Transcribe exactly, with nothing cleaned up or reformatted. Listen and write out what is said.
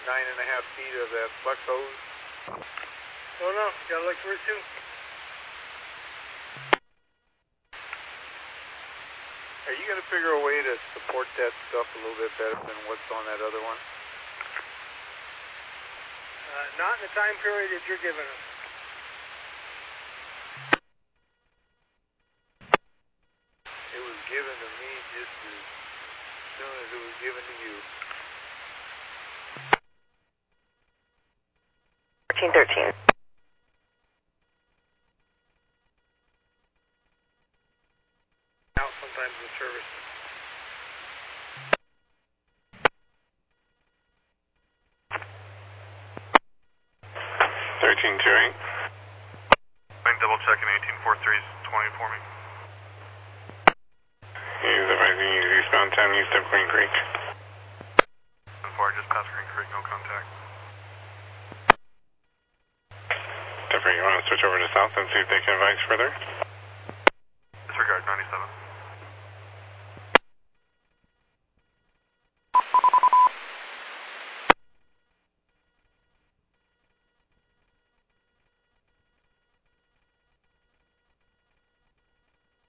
nine and a half feet of that flex hose? Oh no, gotta look for it too. Are you going to figure a way to support that stuff a little bit better than what's on that other one? Uh, not in the time period that you're giving us. It was given to me just as soon as it was given to you. fourteen thirteen. Out sometimes in service. thirteen two eight. I'm double checking eighteen forty-three twenty for me. He's advising you eastbound ten east of Green Creek. So far, just past Green Creek, no contact. Definitely, you want to switch over to south and see if they can advise further? Disregard ninety-seven.